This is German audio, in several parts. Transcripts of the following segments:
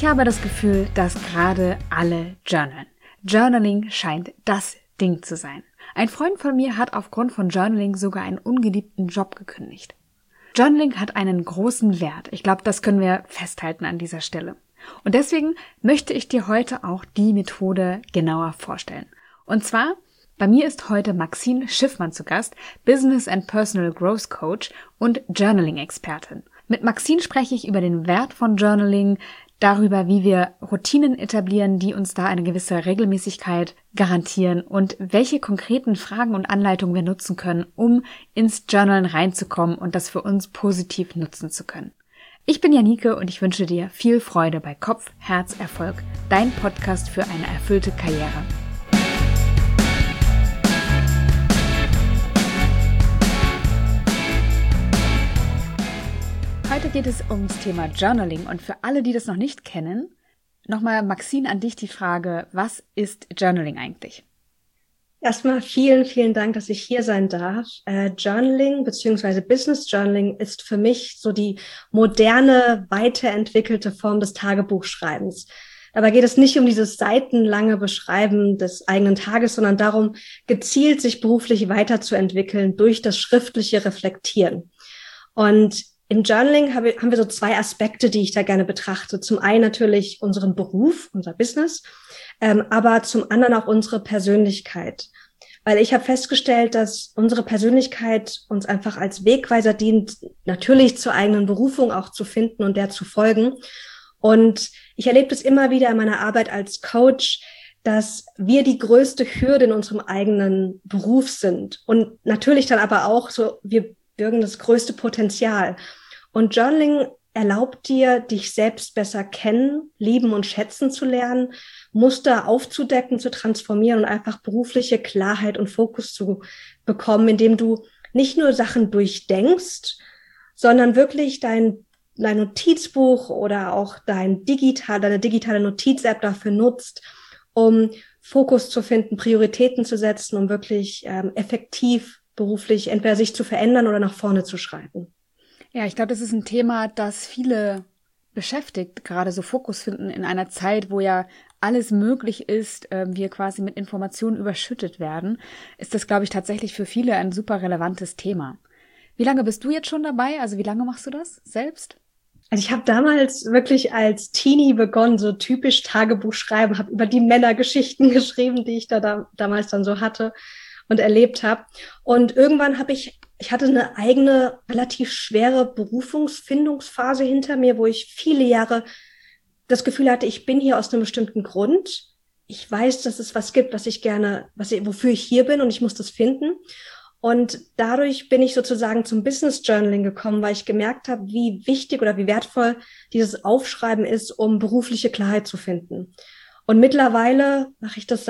habe das Gefühl, dass gerade alle journalen. Journaling scheint das Ding zu sein. Ein Freund von mir hat aufgrund von Journaling sogar einen ungeliebten Job gekündigt. Journaling hat einen großen Wert. Ich glaube, das können wir festhalten an dieser Stelle. Und deswegen möchte ich dir heute auch die Methode genauer vorstellen. Und zwar, bei mir ist heute Maxine Schiffmann zu Gast, Business and Personal Growth Coach und Journaling-Expertin. Mit Maxine spreche ich über den Wert von Journaling, darüber, wie wir Routinen etablieren, die uns da eine gewisse Regelmäßigkeit garantieren und welche konkreten Fragen und Anleitungen wir nutzen können, um ins Journalen reinzukommen und das für uns positiv nutzen zu können. Ich bin Janike und ich wünsche dir viel Freude bei Kopf, Herz, Erfolg, dein Podcast für eine erfüllte Karriere. Heute geht es ums Thema Journaling und für alle, die das noch nicht kennen, nochmal Maxine an dich die Frage, was ist Journaling eigentlich? Erstmal vielen, vielen Dank, dass ich hier sein darf. Journaling bzw. Business Journaling ist für mich so die moderne, weiterentwickelte Form des Tagebuchschreibens. Dabei geht es nicht um dieses seitenlange Beschreiben des eigenen Tages, sondern darum, gezielt sich beruflich weiterzuentwickeln durch das schriftliche Reflektieren. Und im Journaling haben wir so zwei Aspekte, die ich da gerne betrachte. Zum einen natürlich unseren Beruf, unser Business, aber zum anderen auch unsere Persönlichkeit. Weil ich habe festgestellt, dass unsere Persönlichkeit uns einfach als Wegweiser dient, natürlich zur eigenen Berufung auch zu finden und der zu folgen. Und ich erlebe das immer wieder in meiner Arbeit als Coach, dass wir die größte Hürde in unserem eigenen Beruf sind. Und natürlich dann aber auch so, wir bürgen das größte Potenzial. Und Journaling erlaubt dir, dich selbst besser kennen, lieben und schätzen zu lernen, Muster aufzudecken, zu transformieren und einfach berufliche Klarheit und Fokus zu bekommen, indem du nicht nur Sachen durchdenkst, sondern wirklich dein Notizbuch oder auch deine digitale Notiz-App dafür nutzt, um Fokus zu finden, Prioritäten zu setzen, um wirklich effektiv beruflich entweder sich zu verändern oder nach vorne zu schreiten. Ja, ich glaube, das ist ein Thema, das viele beschäftigt, gerade so Fokus finden in einer Zeit, wo ja alles möglich ist, wir quasi mit Informationen überschüttet werden, ist das, glaube ich, tatsächlich für viele ein super relevantes Thema. Wie lange bist du jetzt schon dabei? Also wie lange machst du das selbst? Also ich habe damals wirklich als Teenie begonnen, so typisch Tagebuch schreiben, habe über die Männergeschichten geschrieben, die ich damals dann so hatte und erlebt habe. Und irgendwann ich hatte eine eigene, relativ schwere Berufungsfindungsphase hinter mir, wo ich viele Jahre das Gefühl hatte, ich bin hier aus einem bestimmten Grund. Ich weiß, dass es was gibt, wofür ich hier bin und ich muss das finden. Und dadurch bin ich sozusagen zum Business Journaling gekommen, weil ich gemerkt habe, wie wichtig oder wie wertvoll dieses Aufschreiben ist, um berufliche Klarheit zu finden. Und mittlerweile mache ich das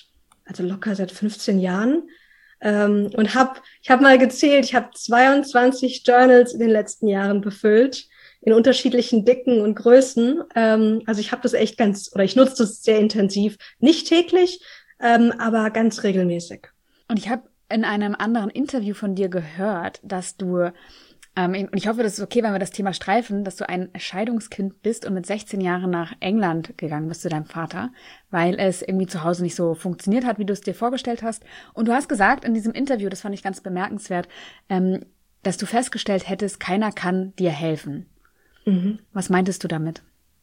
locker seit 15 Jahren. Und ich habe mal gezählt, ich habe 22 Journals in den letzten Jahren befüllt, in unterschiedlichen Dicken und Größen. Also ich habe das ich nutze das sehr intensiv, nicht täglich, aber ganz regelmäßig. Und ich habe in einem anderen Interview von dir gehört, dass du, und ich hoffe, das ist okay, wenn wir das Thema streifen, dass du ein Scheidungskind bist und mit 16 Jahren nach England gegangen bist zu deinem Vater, weil es irgendwie zu Hause nicht so funktioniert hat, wie du es dir vorgestellt hast. Und du hast gesagt in diesem Interview, das fand ich ganz bemerkenswert, dass du festgestellt hättest, keiner kann dir helfen. Mhm. Was meintest du damit?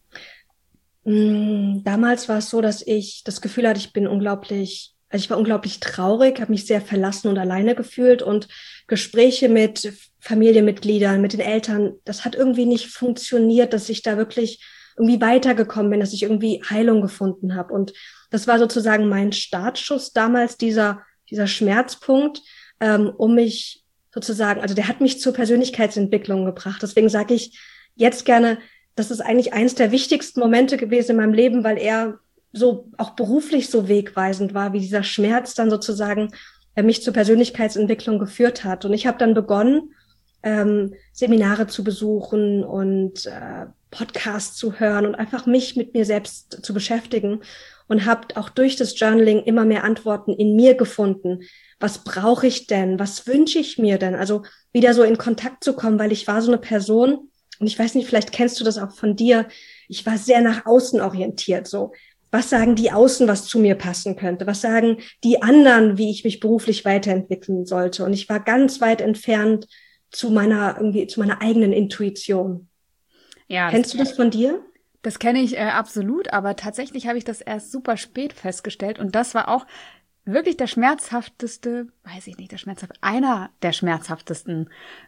Damals war es so, dass ich das Gefühl hatte, ich war unglaublich traurig, habe mich sehr verlassen und alleine gefühlt und Gespräche mit Familienmitgliedern, mit den Eltern, das hat irgendwie nicht funktioniert, dass ich da wirklich irgendwie weitergekommen bin, dass ich irgendwie Heilung gefunden habe. Und das war sozusagen mein Startschuss damals, dieser Schmerzpunkt, um mich sozusagen, also der hat mich zur Persönlichkeitsentwicklung gebracht. Deswegen sage ich jetzt gerne, das ist eigentlich eins der wichtigsten Momente gewesen in meinem Leben, weil er so auch beruflich so wegweisend war, wie dieser Schmerz dann sozusagen mich zur Persönlichkeitsentwicklung geführt hat. Und ich habe dann begonnen, Seminare zu besuchen und Podcasts zu hören und einfach mich mit mir selbst zu beschäftigen und habe auch durch das Journaling immer mehr Antworten in mir gefunden. Was brauche ich denn? Was wünsche ich mir denn? Also wieder so in Kontakt zu kommen, weil ich war so eine Person, und ich weiß nicht, vielleicht kennst du das auch von dir, ich war sehr nach außen orientiert, so. Was sagen die Außen, was zu mir passen könnte? Was sagen die anderen, wie ich mich beruflich weiterentwickeln sollte? Und ich war ganz weit entfernt zu meiner eigenen Intuition. Ja, Kennst du das von dir? das kenne ich absolut, aber tatsächlich habe ich das erst super spät festgestellt und das war auch wirklich der schmerzhafteste, weiß ich nicht, einer der schmerzhaftesten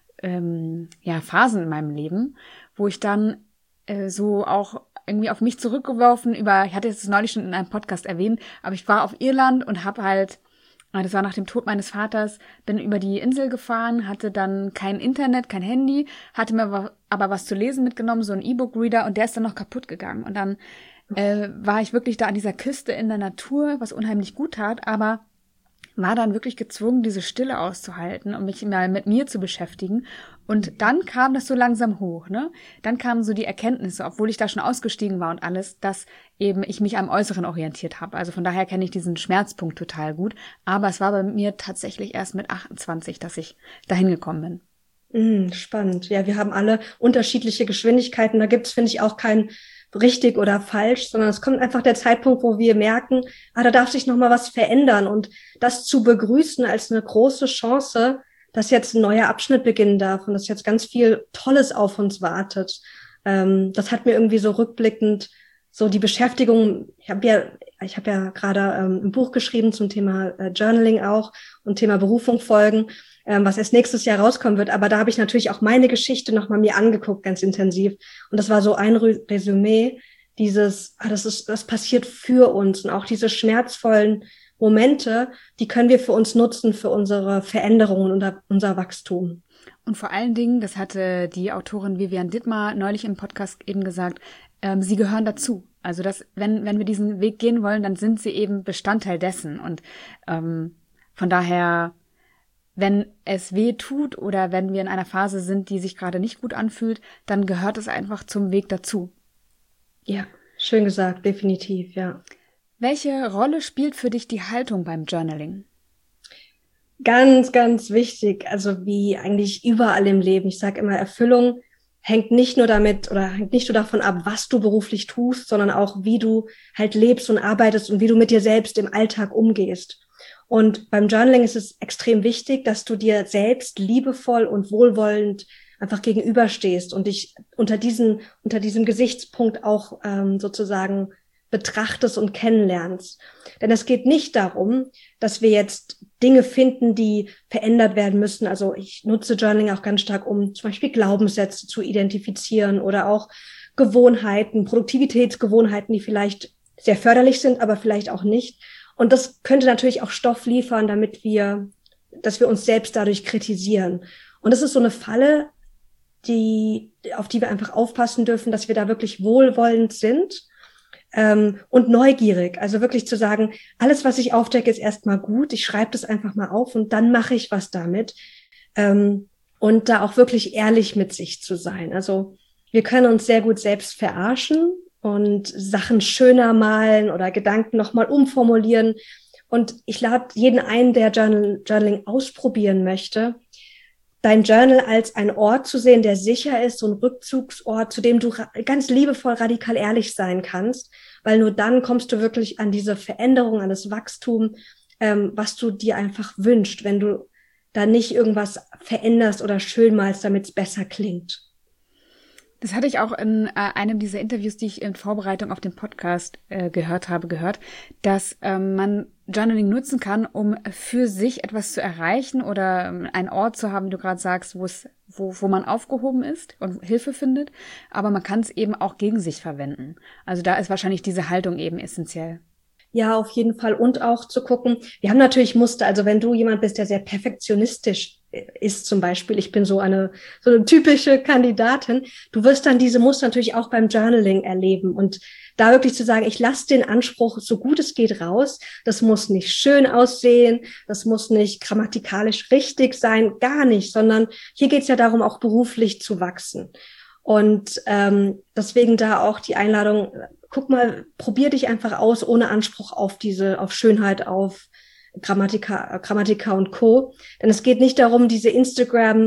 Phasen in meinem Leben, wo ich dann so auch irgendwie auf mich zurückgeworfen ich hatte es neulich schon in einem Podcast erwähnt, aber ich war auf Irland und habe halt, das war nach dem Tod meines Vaters, bin über die Insel gefahren, hatte dann kein Internet, kein Handy, hatte mir aber was zu lesen mitgenommen, so ein E-Book-Reader und der ist dann noch kaputt gegangen. Und dann war ich wirklich da an dieser Küste in der Natur, was unheimlich gut tat, aber war dann wirklich gezwungen, diese Stille auszuhalten und mich mal mit mir zu beschäftigen. Und dann kam das so langsam hoch, ne? Dann kamen so die Erkenntnisse, obwohl ich da schon ausgestiegen war und alles, dass eben ich mich am Äußeren orientiert habe. Also von daher kenne ich diesen Schmerzpunkt total gut. Aber es war bei mir tatsächlich erst mit 28, dass ich dahin gekommen bin. Spannend. Ja, wir haben alle unterschiedliche Geschwindigkeiten. Da gibt's, finde ich, auch kein richtig oder falsch, sondern es kommt einfach der Zeitpunkt, wo wir merken, da darf sich noch mal was verändern und das zu begrüßen als eine große Chance, dass jetzt ein neuer Abschnitt beginnen darf und dass jetzt ganz viel Tolles auf uns wartet. Das hat mir irgendwie so rückblickend so die Beschäftigung, ich habe ja gerade ein Buch geschrieben zum Thema Journaling auch und Thema Berufung folgen, was erst nächstes Jahr rauskommen wird. Aber da habe ich natürlich auch meine Geschichte nochmal mir angeguckt, ganz intensiv. Und das war so ein Resümee, das passiert für uns und auch diese schmerzvollen Momente, die können wir für uns nutzen, für unsere Veränderungen und unser Wachstum. Und vor allen Dingen, das hatte die Autorin Vivian Dittmar neulich im Podcast eben gesagt, sie gehören dazu. Also wenn wir diesen Weg gehen wollen, dann sind sie eben Bestandteil dessen. Und von daher, wenn es weh tut oder wenn wir in einer Phase sind, die sich gerade nicht gut anfühlt, dann gehört es einfach zum Weg dazu. Ja, schön gesagt, definitiv, ja. Welche Rolle spielt für dich die Haltung beim Journaling? Ganz, ganz wichtig. Also wie eigentlich überall im Leben. Ich sage immer, Erfüllung hängt nicht nur davon ab, was du beruflich tust, sondern auch, wie du halt lebst und arbeitest und wie du mit dir selbst im Alltag umgehst. Und beim Journaling ist es extrem wichtig, dass du dir selbst liebevoll und wohlwollend einfach gegenüberstehst und dich unter diesem Gesichtspunkt auch sozusagen betrachtest und kennenlernst. Denn es geht nicht darum, dass wir jetzt Dinge finden, die verändert werden müssen. Also ich nutze Journaling auch ganz stark, um zum Beispiel Glaubenssätze zu identifizieren oder auch Gewohnheiten, Produktivitätsgewohnheiten, die vielleicht sehr förderlich sind, aber vielleicht auch nicht. Und das könnte natürlich auch Stoff liefern, dass wir uns selbst dadurch kritisieren. Und das ist so eine Falle, auf die wir einfach aufpassen dürfen, dass wir da wirklich wohlwollend sind und neugierig. Also wirklich zu sagen, alles, was ich aufdecke, ist erstmal gut. Ich schreibe das einfach mal auf und dann mache ich was damit. Und da auch wirklich ehrlich mit sich zu sein. Also wir können uns sehr gut selbst verarschen und Sachen schöner malen oder Gedanken nochmal umformulieren. Und ich lade jeden ein, der Journaling ausprobieren möchte, dein Journal als ein Ort zu sehen, der sicher ist, so ein Rückzugsort, zu dem du ganz liebevoll radikal ehrlich sein kannst, weil nur dann kommst du wirklich an diese Veränderung, an das Wachstum, was du dir einfach wünschst, wenn du da nicht irgendwas veränderst oder schön malst, damit es besser klingt. Das hatte ich auch in einem dieser Interviews, die ich in Vorbereitung auf den Podcast gehört, dass man Journaling nutzen kann, um für sich etwas zu erreichen oder einen Ort zu haben, wie du gerade sagst, wo man aufgehoben ist und Hilfe findet. Aber man kann es eben auch gegen sich verwenden. Also da ist wahrscheinlich diese Haltung eben essentiell. Ja, auf jeden Fall. Und auch zu gucken, wir haben natürlich Muster. Also wenn du jemand bist, der sehr perfektionistisch ist zum Beispiel, ich bin so eine typische Kandidatin, du wirst dann diese Muster natürlich auch beim Journaling erleben. Und da wirklich zu sagen, ich lasse den Anspruch, so gut es geht, raus. Das muss nicht schön aussehen, das muss nicht grammatikalisch richtig sein, gar nicht, sondern hier geht es ja darum, auch beruflich zu wachsen. Und deswegen da auch die Einladung, guck mal, probier dich einfach aus, ohne Anspruch auf Schönheit, auf Grammatika und Co. Denn es geht nicht darum, diese Instagram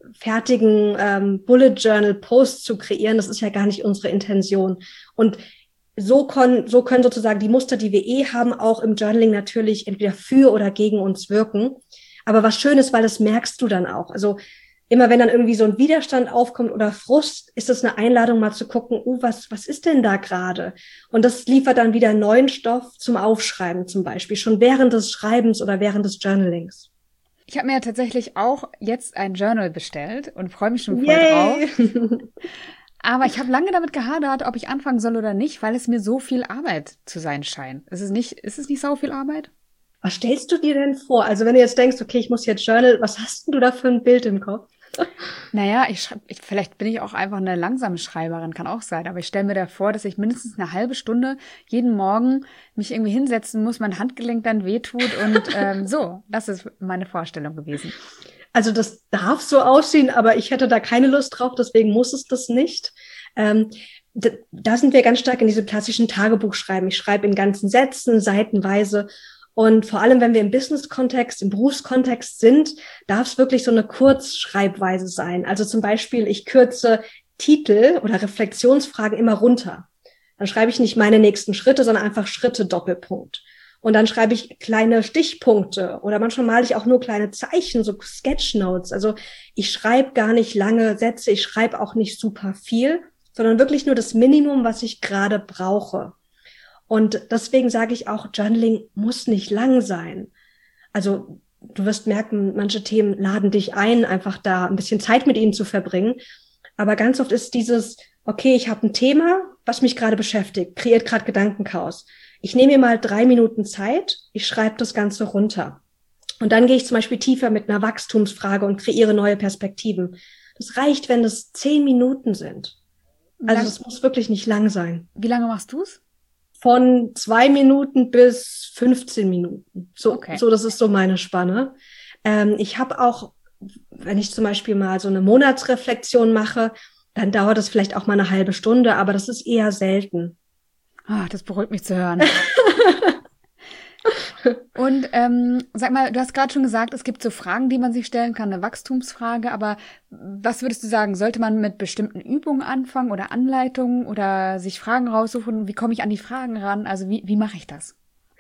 fertigen Bullet Journal Post zu kreieren. Das ist ja gar nicht unsere Intention. Und so können sozusagen die Muster, die wir haben, auch im Journaling natürlich entweder für oder gegen uns wirken. Aber was schön ist, weil das merkst du dann auch. Also immer wenn dann irgendwie so ein Widerstand aufkommt oder Frust, ist es eine Einladung, mal zu gucken, was ist denn da gerade? Und das liefert dann wieder neuen Stoff zum Aufschreiben zum Beispiel, schon während des Schreibens oder während des Journalings. Ich habe mir ja tatsächlich auch jetzt ein Journal bestellt und freue mich schon voll drauf. Aber ich habe lange damit gehadert, ob ich anfangen soll oder nicht, weil es mir so viel Arbeit zu sein scheint. Ist es nicht so viel Arbeit? Was stellst du dir denn vor? Also wenn du jetzt denkst, okay, ich muss jetzt Journal, was hast du da für ein Bild im Kopf? Naja, vielleicht bin ich auch einfach eine langsame Schreiberin, kann auch sein. Aber ich stelle mir da vor, dass ich mindestens eine halbe Stunde jeden Morgen mich irgendwie hinsetzen muss, mein Handgelenk dann wehtut und so. Das ist meine Vorstellung gewesen. Also das darf so aussehen, aber ich hätte da keine Lust drauf, deswegen muss es das nicht. Da sind wir ganz stark in diesem klassischen Tagebuchschreiben. Ich schreibe in ganzen Sätzen, seitenweise. Und vor allem, wenn wir im Business-Kontext, im Berufskontext sind, darf es wirklich so eine Kurzschreibweise sein. Also zum Beispiel, ich kürze Titel oder Reflexionsfragen immer runter. Dann schreibe ich nicht meine nächsten Schritte, sondern einfach Schritte Doppelpunkt. Und dann schreibe ich kleine Stichpunkte oder manchmal male ich auch nur kleine Zeichen, so Sketchnotes. Also ich schreibe gar nicht lange Sätze, ich schreibe auch nicht super viel, sondern wirklich nur das Minimum, was ich gerade brauche. Und deswegen sage ich auch, Journaling muss nicht lang sein. Also du wirst merken, manche Themen laden dich ein, einfach da ein bisschen Zeit mit ihnen zu verbringen. Aber ganz oft ist dieses, okay, ich habe ein Thema, was mich gerade beschäftigt, kreiert gerade Gedankenchaos. Ich nehme mir mal 3 Minuten Zeit, ich schreibe das Ganze runter. Und dann gehe ich zum Beispiel tiefer mit einer Wachstumsfrage und kreiere neue Perspektiven. Das reicht, wenn das 10 Minuten sind. Also es muss wirklich nicht lang sein. Wie lange machst du es? Von 2 Minuten bis 15 Minuten. So, das ist so meine Spanne. Ich habe auch, wenn ich zum Beispiel mal so eine Monatsreflexion mache, dann dauert das vielleicht auch mal eine halbe Stunde, aber das ist eher selten. Das beruhigt mich zu hören. Und sag mal, du hast gerade schon gesagt, es gibt so Fragen, die man sich stellen kann, eine Wachstumsfrage, aber was würdest du sagen, sollte man mit bestimmten Übungen anfangen oder Anleitungen oder sich Fragen raussuchen? Wie komme ich an die Fragen ran? Also wie mache ich das?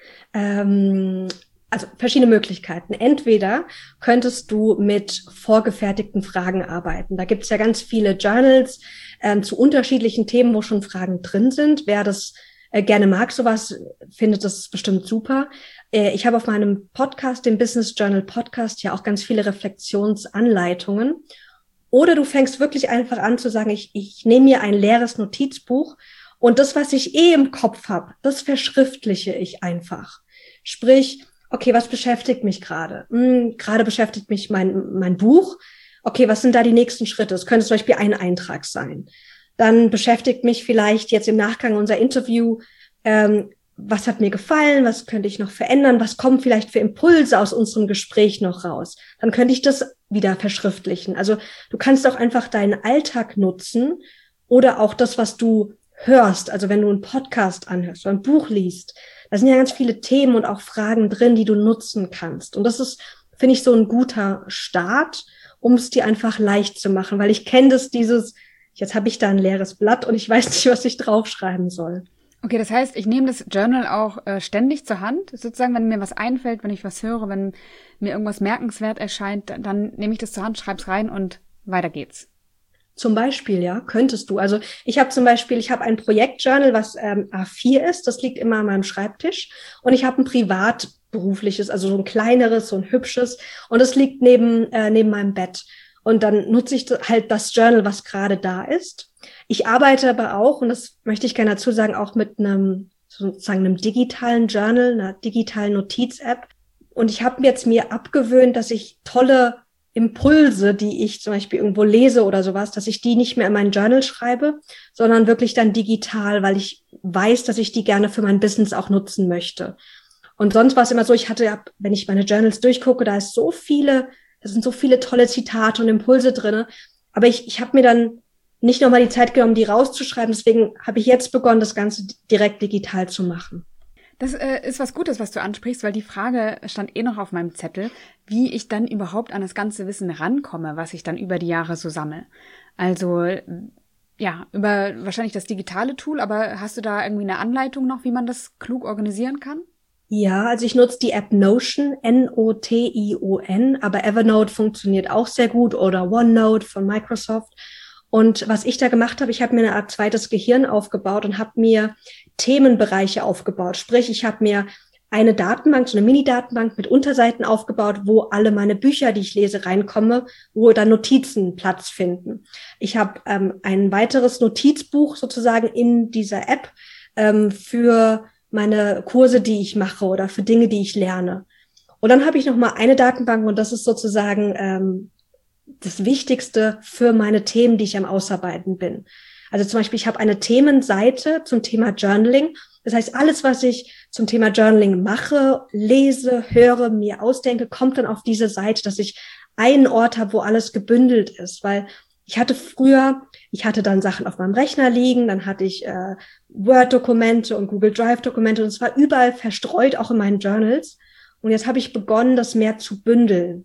Also verschiedene Möglichkeiten. Entweder könntest du mit vorgefertigten Fragen arbeiten. Da gibt es ja ganz viele Journals zu unterschiedlichen Themen, wo schon Fragen drin sind. Wer das gerne mag, sowas, findet das bestimmt super. Ich habe auf meinem Podcast, dem Business Journal Podcast, ja auch ganz viele Reflexionsanleitungen. Oder du fängst wirklich einfach an zu sagen, ich nehme mir ein leeres Notizbuch und das, was ich im Kopf habe, das verschriftliche ich einfach. Sprich, okay, was beschäftigt mich gerade? Gerade beschäftigt mich mein Buch. Okay, was sind da die nächsten Schritte? Es könnte zum Beispiel ein Eintrag sein. Dann beschäftigt mich vielleicht jetzt im Nachgang unser Interview, was hat mir gefallen, was könnte ich noch verändern, was kommen vielleicht für Impulse aus unserem Gespräch noch raus. Dann könnte ich das wieder verschriftlichen. Also du kannst auch einfach deinen Alltag nutzen oder auch das, was du hörst. Also wenn du einen Podcast anhörst oder ein Buch liest, da sind ja ganz viele Themen und auch Fragen drin, die du nutzen kannst. Und das ist, finde ich, so ein guter Start, um es dir einfach leicht zu machen, weil ich kenne das, jetzt habe ich da ein leeres Blatt und ich weiß nicht, was ich draufschreiben soll. Okay, das heißt, ich nehme das Journal auch ständig zur Hand. Sozusagen, wenn mir was einfällt, wenn ich was höre, wenn mir irgendwas merkenswert erscheint, dann nehme ich das zur Hand, schreibe es rein und weiter geht's. Zum Beispiel, ja, könntest du. Also ich habe ein Projektjournal, was A4 ist, das liegt immer an meinem Schreibtisch. Und ich habe ein privatberufliches, also so ein kleineres, so ein hübsches. Und das liegt neben meinem Bett. Und dann nutze ich halt das Journal, was gerade da ist. Ich arbeite aber auch, und das möchte ich gerne dazu sagen, auch mit einem digitalen Journal, einer digitalen Notiz-App. Und ich habe jetzt mir abgewöhnt, dass ich tolle Impulse, die ich zum Beispiel irgendwo lese oder sowas, dass ich die nicht mehr in mein Journal schreibe, sondern wirklich dann digital, weil ich weiß, dass ich die gerne für mein Business auch nutzen möchte. Und sonst war es immer so, wenn ich meine Journals durchgucke, da sind so viele tolle Zitate und Impulse drin. Aber ich habe mir dann nicht nochmal die Zeit genommen, die rauszuschreiben. Deswegen habe ich jetzt begonnen, das Ganze direkt digital zu machen. Das ist was Gutes, was du ansprichst, weil die Frage stand noch auf meinem Zettel, wie ich dann überhaupt an das ganze Wissen rankomme, was ich dann über die Jahre so sammle. Also ja, über wahrscheinlich das digitale Tool, aber hast du da irgendwie eine Anleitung noch, wie man das klug organisieren kann? Ja, also ich nutze die App Notion, Notion, aber Evernote funktioniert auch sehr gut oder OneNote von Microsoft. Und was ich da gemacht habe, ich habe mir eine Art zweites Gehirn aufgebaut und habe mir Themenbereiche aufgebaut. Sprich, ich habe mir eine Datenbank, so eine Mini-Datenbank mit Unterseiten aufgebaut, wo alle meine Bücher, die ich lese, reinkomme, wo dann Notizen Platz finden. Ich habe ein weiteres Notizbuch sozusagen in dieser App für meine Kurse, die ich mache oder für Dinge, die ich lerne. Und dann habe ich noch mal eine Datenbank und das ist sozusagen das Wichtigste für meine Themen, die ich am Ausarbeiten bin. Also zum Beispiel, ich habe eine Themenseite zum Thema Journaling. Das heißt, alles, was ich zum Thema Journaling mache, lese, höre, mir ausdenke, kommt dann auf diese Seite, dass ich einen Ort habe, wo alles gebündelt ist. Weil ich hatte dann Sachen auf meinem Rechner liegen, dann hatte ich Word-Dokumente und Google Drive-Dokumente und es war überall verstreut, auch in meinen Journals. Und jetzt habe ich begonnen, das mehr zu bündeln.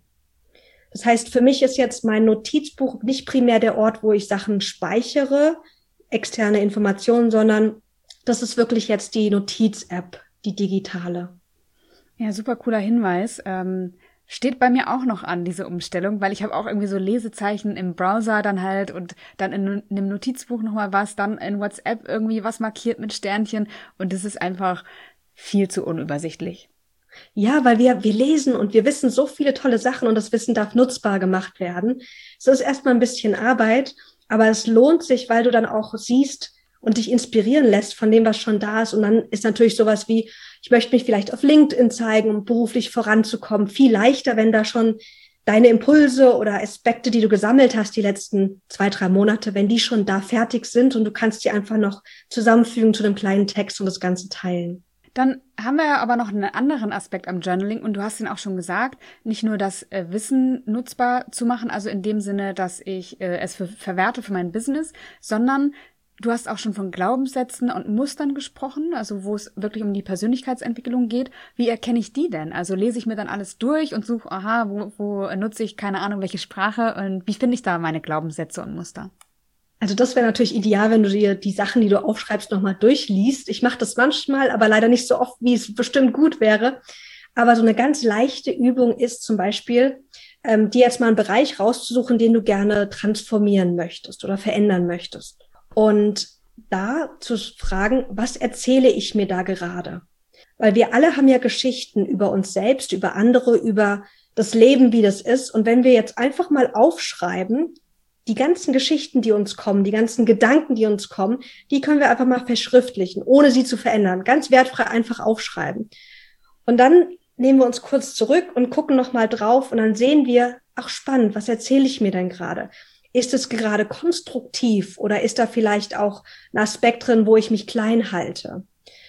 Das heißt, für mich ist jetzt mein Notizbuch nicht primär der Ort, wo ich Sachen speichere, externe Informationen, sondern das ist wirklich jetzt die Notiz-App, die digitale. Ja, super cooler Hinweis. Steht bei mir auch noch an, diese Umstellung, weil ich habe auch irgendwie so Lesezeichen im Browser dann halt und dann in einem Notizbuch nochmal was, dann in WhatsApp irgendwie was markiert mit Sternchen und das ist einfach viel zu unübersichtlich. Ja, weil wir lesen und wir wissen so viele tolle Sachen und das Wissen darf nutzbar gemacht werden. Es ist erstmal ein bisschen Arbeit, aber es lohnt sich, weil du dann auch siehst und dich inspirieren lässt von dem, was schon da ist. Und dann ist natürlich sowas wie, ich möchte mich vielleicht auf LinkedIn zeigen, um beruflich voranzukommen. Viel leichter, wenn da schon deine Impulse oder Aspekte, die du gesammelt hast, die letzten 2, 3 Monate, wenn die schon da fertig sind und du kannst die einfach noch zusammenfügen zu einem kleinen Text und das Ganze teilen. Dann haben wir ja aber noch einen anderen Aspekt am Journaling und du hast ihn auch schon gesagt, nicht nur das Wissen nutzbar zu machen, also in dem Sinne, dass ich es verwerte für mein Business, sondern du hast auch schon von Glaubenssätzen und Mustern gesprochen, also wo es wirklich um die Persönlichkeitsentwicklung geht. Wie erkenne ich die denn? Also lese ich mir dann alles durch und suche, aha, wo nutze ich keine Ahnung welche Sprache und wie finde ich da meine Glaubenssätze und Muster? Also das wäre natürlich ideal, wenn du dir die Sachen, die du aufschreibst, nochmal durchliest. Ich mache das manchmal, aber leider nicht so oft, wie es bestimmt gut wäre. Aber so eine ganz leichte Übung ist zum Beispiel, dir jetzt mal einen Bereich rauszusuchen, den du gerne transformieren möchtest oder verändern möchtest. Und da zu fragen, was erzähle ich mir da gerade? Weil wir alle haben ja Geschichten über uns selbst, über andere, über das Leben, wie das ist. Und wenn wir jetzt einfach mal aufschreiben, die ganzen Geschichten, die uns kommen, die ganzen Gedanken, die uns kommen, die können wir einfach mal verschriftlichen, ohne sie zu verändern. Ganz wertfrei einfach aufschreiben. Und dann nehmen wir uns kurz zurück und gucken nochmal drauf und dann sehen wir, ach spannend, was erzähle ich mir denn gerade? Ist es gerade konstruktiv oder ist da vielleicht auch ein Aspekt drin, wo ich mich klein halte?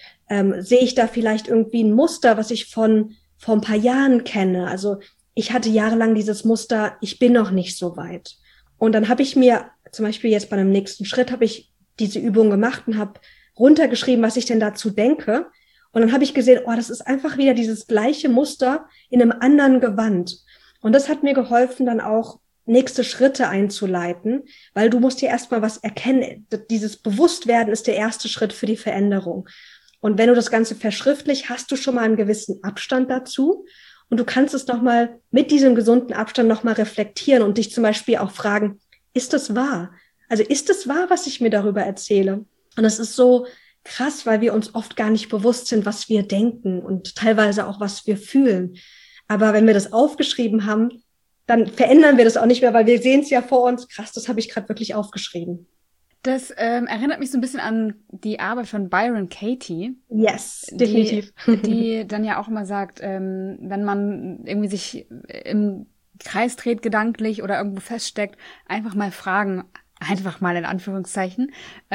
Sehe ich da vielleicht irgendwie ein Muster, was ich vor ein paar Jahren kenne? Also ich hatte jahrelang dieses Muster, ich bin noch nicht so weit. Und dann habe ich mir zum Beispiel jetzt bei einem nächsten Schritt habe ich diese Übung gemacht und habe runtergeschrieben, was ich denn dazu denke. Und dann habe ich gesehen, oh, das ist einfach wieder dieses gleiche Muster in einem anderen Gewand. Und das hat mir geholfen, dann auch nächste Schritte einzuleiten, weil du musst dir erstmal was erkennen. Dieses Bewusstwerden ist der erste Schritt für die Veränderung. Und wenn du das Ganze verschriftlich, hast du schon mal einen gewissen Abstand dazu. Und du kannst es nochmal mit diesem gesunden Abstand nochmal reflektieren und dich zum Beispiel auch fragen, ist das wahr? Also ist es wahr, was ich mir darüber erzähle? Und das ist so krass, weil wir uns oft gar nicht bewusst sind, was wir denken und teilweise auch, was wir fühlen. Aber wenn wir das aufgeschrieben haben, dann verändern wir das auch nicht mehr, weil wir sehen es ja vor uns. Krass, das habe ich gerade wirklich aufgeschrieben. Das erinnert mich so ein bisschen an die Arbeit von Byron Katie. Yes, definitiv. Die dann ja auch immer sagt, wenn man irgendwie sich im Kreis dreht gedanklich oder irgendwo feststeckt, einfach mal fragen, einfach mal in Anführungszeichen,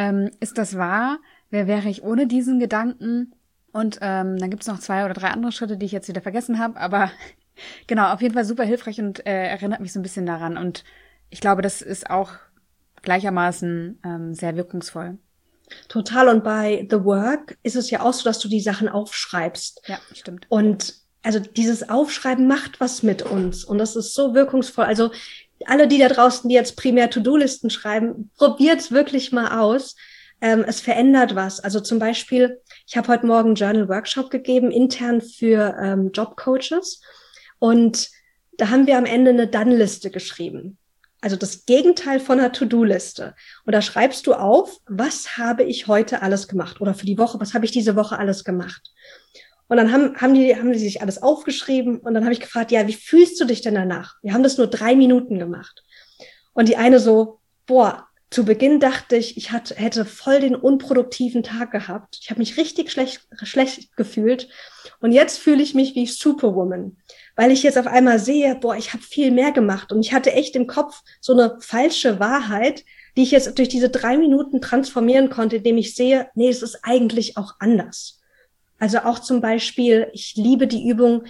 ist das wahr? Wer wäre ich ohne diesen Gedanken? Und dann gibt's noch 2 oder 3 andere Schritte, die ich jetzt wieder vergessen habe, aber genau, auf jeden Fall super hilfreich und erinnert mich so ein bisschen daran. Und ich glaube, das ist auch gleichermaßen sehr wirkungsvoll. Total. Und bei The Work ist es ja auch so, dass du die Sachen aufschreibst. Ja, stimmt. Und also dieses Aufschreiben macht was mit uns. Und das ist so wirkungsvoll. Also alle die da draußen, die jetzt primär To-Do-Listen schreiben, probiert wirklich mal aus. Es verändert was. Also zum Beispiel, ich habe heute Morgen einen Journal-Workshop gegeben, intern für Jobcoaches. Und da haben wir am Ende eine Done-Liste geschrieben. Also das Gegenteil von einer To-Do-Liste. Und da schreibst du auf, was habe ich heute alles gemacht? Oder für die Woche, was habe ich diese Woche alles gemacht? Und dann haben die sich alles aufgeschrieben. Und dann habe ich gefragt, ja, wie fühlst du dich denn danach? Wir haben das nur 3 Minuten gemacht. Und die eine so, boah, zu Beginn dachte ich, hätte voll den unproduktiven Tag gehabt. Ich habe mich richtig schlecht gefühlt. Und jetzt fühle ich mich wie Superwoman, weil ich jetzt auf einmal sehe, boah, ich habe viel mehr gemacht. Und ich hatte echt im Kopf so eine falsche Wahrheit, die ich jetzt durch diese 3 Minuten transformieren konnte, indem ich sehe, nee, es ist eigentlich auch anders. Also auch zum Beispiel, ich liebe die Übung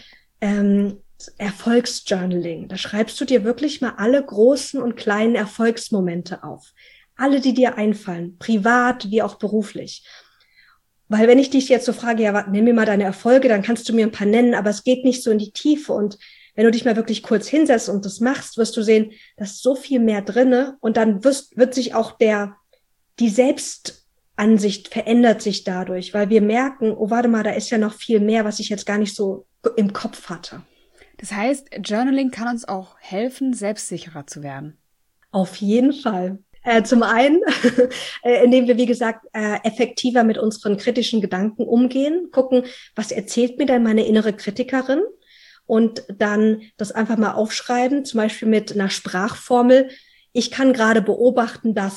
Erfolgsjournaling. Da schreibst du dir wirklich mal alle großen und kleinen Erfolgsmomente auf. Alle, die dir einfallen, privat wie auch beruflich. Weil wenn ich dich jetzt so frage, ja, nimm mir mal deine Erfolge, dann kannst du mir ein paar nennen, aber es geht nicht so in die Tiefe. Und wenn du dich mal wirklich kurz hinsetzt und das machst, wirst du sehen, da ist so viel mehr drinne. Und dann wird sich auch die Selbstansicht verändert sich dadurch, weil wir merken, oh, warte mal, da ist ja noch viel mehr, was ich jetzt gar nicht so im Kopf hatte. Das heißt, Journaling kann uns auch helfen, selbstsicherer zu werden. Auf jeden Fall. Zum einen, indem wir, wie gesagt, effektiver mit unseren kritischen Gedanken umgehen, gucken, was erzählt mir denn meine innere Kritikerin? Und dann das einfach mal aufschreiben, zum Beispiel mit einer Sprachformel. Ich kann gerade beobachten, dass ...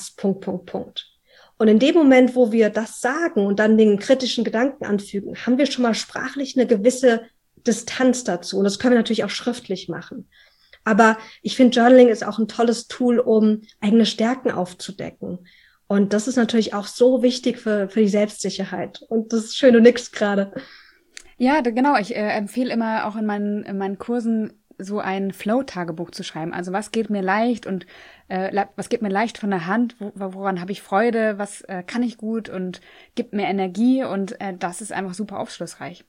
Und in dem Moment, wo wir das sagen und dann den kritischen Gedanken anfügen, haben wir schon mal sprachlich eine gewisse Distanz dazu. Und das können wir natürlich auch schriftlich machen. Aber ich finde, Journaling ist auch ein tolles Tool, um eigene Stärken aufzudecken. Und das ist natürlich auch so wichtig für die Selbstsicherheit. Und das ist schön, du nickst gerade. Ja, genau. Ich empfehle immer auch in meinen Kursen so ein Flow-Tagebuch zu schreiben. Also was geht mir leicht und was geht mir leicht von der Hand, woran habe ich Freude, was kann ich gut und gibt mir Energie und das ist einfach super aufschlussreich.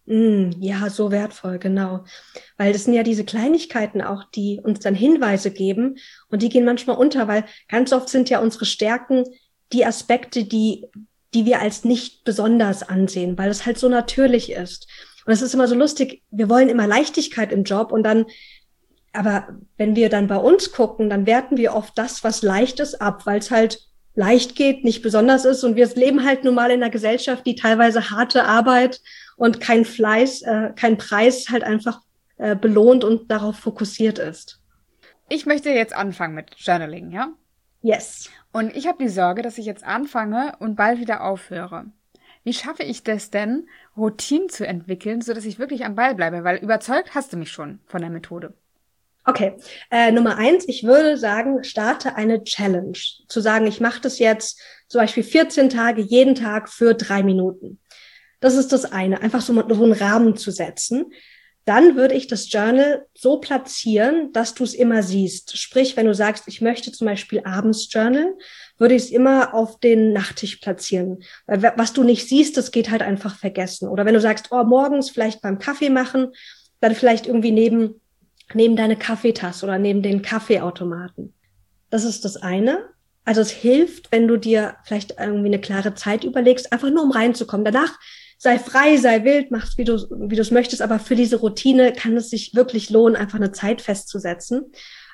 Ja, so wertvoll, genau. Weil das sind ja diese Kleinigkeiten auch, die uns dann Hinweise geben und die gehen manchmal unter, weil ganz oft sind ja unsere Stärken die Aspekte, die wir als nicht besonders ansehen, weil es halt so natürlich ist. Und es ist immer so lustig, wir wollen immer Leichtigkeit im Job und dann, aber wenn wir dann bei uns gucken, dann werten wir oft das, was leicht ist, ab, weil es halt leicht geht, nicht besonders ist und wir leben halt nun mal in einer Gesellschaft, die teilweise harte Arbeit und kein Fleiß, kein Preis halt einfach belohnt und darauf fokussiert ist. Ich möchte jetzt anfangen mit Journaling, ja? Yes. Und ich habe die Sorge, dass ich jetzt anfange und bald wieder aufhöre. Wie schaffe ich das denn, Routinen zu entwickeln, sodass ich wirklich am Ball bleibe? Weil überzeugt hast du mich schon von der Methode. Okay, Nummer 1, ich würde sagen, starte eine Challenge. Zu sagen, ich mache das jetzt zum Beispiel 14 Tage, jeden Tag für 3 Minuten. Das ist das eine, einfach so einen Rahmen zu setzen. Dann würde ich das Journal so platzieren, dass du es immer siehst. Sprich, wenn du sagst, ich möchte zum Beispiel abends journalen, würde ich es immer auf den Nachttisch platzieren. Weil was du nicht siehst, das geht halt einfach vergessen. Oder wenn du sagst, oh, morgens vielleicht beim Kaffee machen, dann vielleicht irgendwie neben deine Kaffeetasse oder neben den Kaffeeautomaten. Das ist das eine. Also es hilft, wenn du dir vielleicht irgendwie eine klare Zeit überlegst, einfach nur um reinzukommen. Danach sei frei, sei wild, machst wie du es möchtest, aber für diese Routine kann es sich wirklich lohnen, einfach eine Zeit festzusetzen.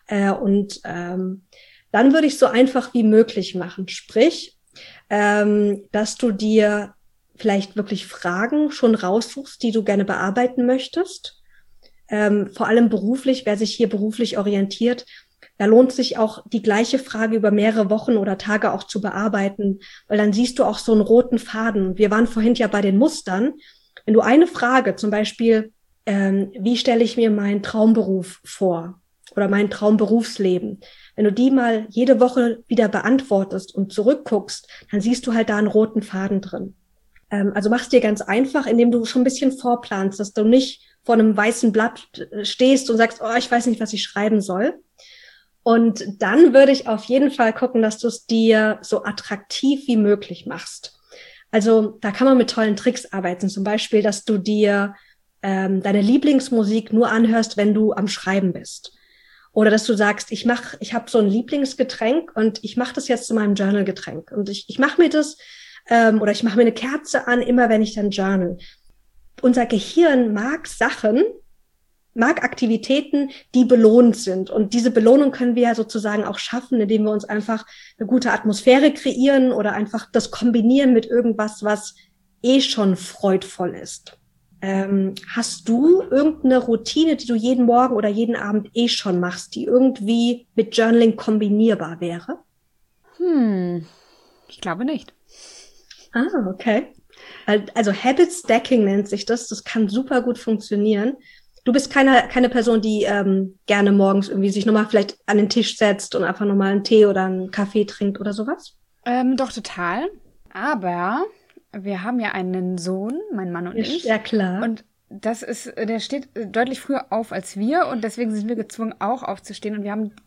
Dann würde ich so einfach wie möglich machen. Sprich, dass du dir vielleicht wirklich Fragen schon raussuchst, die du gerne bearbeiten möchtest. Vor allem beruflich, wer sich hier beruflich orientiert, da lohnt sich auch die gleiche Frage über mehrere Wochen oder Tage auch zu bearbeiten, weil dann siehst du auch so einen roten Faden. Wir waren vorhin ja bei den Mustern. Wenn du eine Frage, zum Beispiel, wie stelle ich mir meinen Traumberuf vor oder mein Traumberufsleben, wenn du die mal jede Woche wieder beantwortest und zurückguckst, dann siehst du halt da einen roten Faden drin. Also mach's dir ganz einfach, indem du schon ein bisschen vorplanst, dass du nicht vor einem weißen Blatt stehst und sagst, oh, ich weiß nicht, was ich schreiben soll. Und dann würde ich auf jeden Fall gucken, dass du es dir so attraktiv wie möglich machst. Also da kann man mit tollen Tricks arbeiten. Zum Beispiel, dass du dir deine Lieblingsmusik nur anhörst, wenn du am Schreiben bist. Oder dass du sagst, ich habe so ein Lieblingsgetränk und ich mache das jetzt zu meinem Journal-Getränk. Und ich mache mir das oder ich mache mir eine Kerze an, immer wenn ich dann journal. Unser Gehirn mag Aktivitäten, die belohnend sind. Und diese Belohnung können wir ja sozusagen auch schaffen, indem wir uns einfach eine gute Atmosphäre kreieren oder einfach das kombinieren mit irgendwas, was eh schon freudvoll ist. Hast du irgendeine Routine, die du jeden Morgen oder jeden Abend eh schon machst, die irgendwie mit Journaling kombinierbar wäre? Ich glaube nicht. Ah, okay. Also Habit Stacking nennt sich das. Das kann super gut funktionieren. Du bist keine Person, die gerne morgens irgendwie sich nochmal vielleicht an den Tisch setzt und einfach nochmal einen Tee oder einen Kaffee trinkt oder sowas? Doch, total. Aber wir haben ja einen Sohn, mein Mann und ich. Ja, klar. Und der steht deutlich früher auf als wir und deswegen sind wir gezwungen, auch aufzustehen. Und wir haben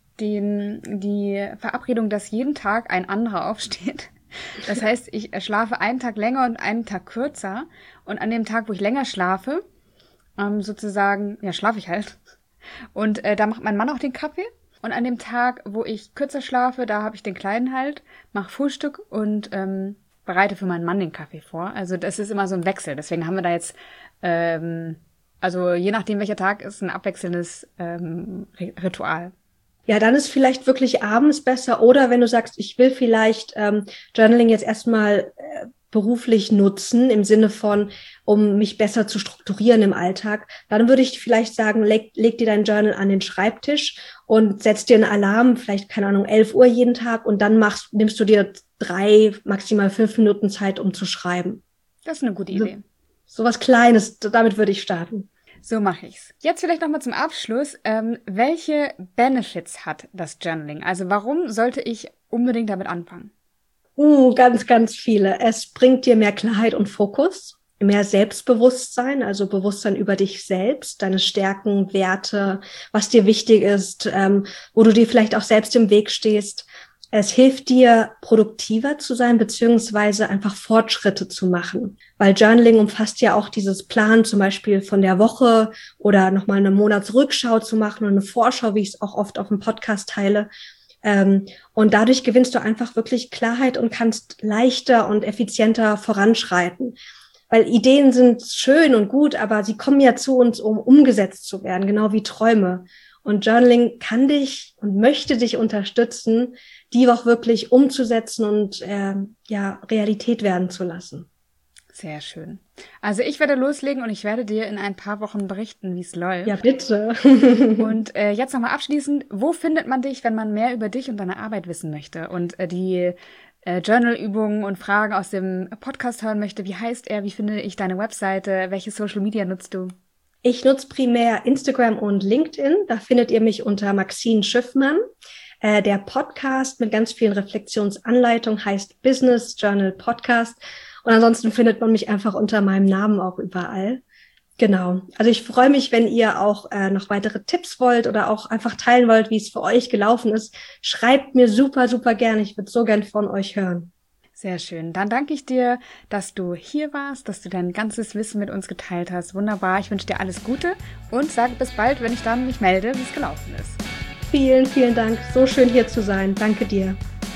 die Verabredung, dass jeden Tag ein anderer aufsteht. Das heißt, ich schlafe einen Tag länger und einen Tag kürzer. Und an dem Tag, wo ich länger schlafe, sozusagen, ja, schlafe ich halt. Und da macht mein Mann auch den Kaffee. Und an dem Tag, wo ich kürzer schlafe, da habe ich den Kleinen halt, mache Frühstück und bereite für meinen Mann den Kaffee vor. Also das ist immer so ein Wechsel. Deswegen haben wir da jetzt, also je nachdem welcher Tag ist, ein abwechselndes Ritual. Ja, dann ist vielleicht wirklich abends besser. Oder wenn du sagst, ich will vielleicht Journaling jetzt erstmal beruflich nutzen, im Sinne von, um mich besser zu strukturieren im Alltag, dann würde ich vielleicht sagen, leg dir dein Journal an den Schreibtisch und setz dir einen Alarm, vielleicht, keine Ahnung, 11 Uhr jeden Tag und dann nimmst du dir 3, maximal 5 Minuten Zeit, um zu schreiben. Das ist eine gute Idee. So was Kleines, damit würde ich starten. So mache ich's. Jetzt vielleicht nochmal zum Abschluss. Welche Benefits hat das Journaling? Also warum sollte ich unbedingt damit anfangen? Ganz, ganz viele. Es bringt dir mehr Klarheit und Fokus, mehr Selbstbewusstsein, also Bewusstsein über dich selbst, deine Stärken, Werte, was dir wichtig ist, wo du dir vielleicht auch selbst im Weg stehst. Es hilft dir, produktiver zu sein, beziehungsweise einfach Fortschritte zu machen. Weil Journaling umfasst ja auch dieses Plan, zum Beispiel von der Woche oder nochmal eine Monatsrückschau zu machen und eine Vorschau, wie ich es auch oft auf dem Podcast teile. Und dadurch gewinnst du einfach wirklich Klarheit und kannst leichter und effizienter voranschreiten. Weil Ideen sind schön und gut, aber sie kommen ja zu uns, um umgesetzt zu werden, genau wie Träume. Und Journaling kann dich und möchte dich unterstützen, die auch wirklich umzusetzen und Realität werden zu lassen. Sehr schön. Also ich werde loslegen und ich werde dir in ein paar Wochen berichten, wie es läuft. Ja, bitte. Und jetzt nochmal abschließend, wo findet man dich, wenn man mehr über dich und deine Arbeit wissen möchte und die Journal-Übungen und Fragen aus dem Podcast hören möchte? Wie heißt er? Wie finde ich deine Webseite? Welche Social Media nutzt du? Ich nutze primär Instagram und LinkedIn. Da findet ihr mich unter Maxine Schiffmann. Der Podcast mit ganz vielen Reflexionsanleitungen heißt Business Journal Podcast. Und ansonsten findet man mich einfach unter meinem Namen auch überall. Genau. Also ich freue mich, wenn ihr auch noch weitere Tipps wollt oder auch einfach teilen wollt, wie es für euch gelaufen ist. Schreibt mir super, super gerne. Ich würde so gern von euch hören. Sehr schön. Dann danke ich dir, dass du hier warst, dass du dein ganzes Wissen mit uns geteilt hast. Wunderbar. Ich wünsche dir alles Gute und sage bis bald, wenn ich dann mich melde, wie es gelaufen ist. Vielen, vielen Dank. So schön hier zu sein. Danke dir.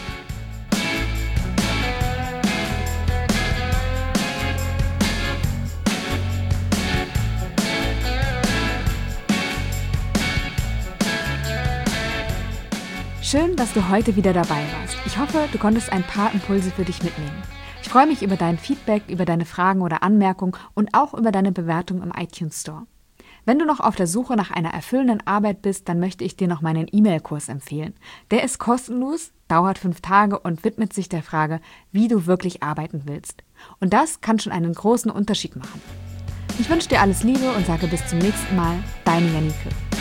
Schön, dass du heute wieder dabei warst. Ich hoffe, du konntest ein paar Impulse für dich mitnehmen. Ich freue mich über dein Feedback, über deine Fragen oder Anmerkungen und auch über deine Bewertung im iTunes Store. Wenn du noch auf der Suche nach einer erfüllenden Arbeit bist, dann möchte ich dir noch meinen E-Mail-Kurs empfehlen. Der ist kostenlos, dauert 5 Tage und widmet sich der Frage, wie du wirklich arbeiten willst. Und das kann schon einen großen Unterschied machen. Ich wünsche dir alles Liebe und sage bis zum nächsten Mal, deine Janike.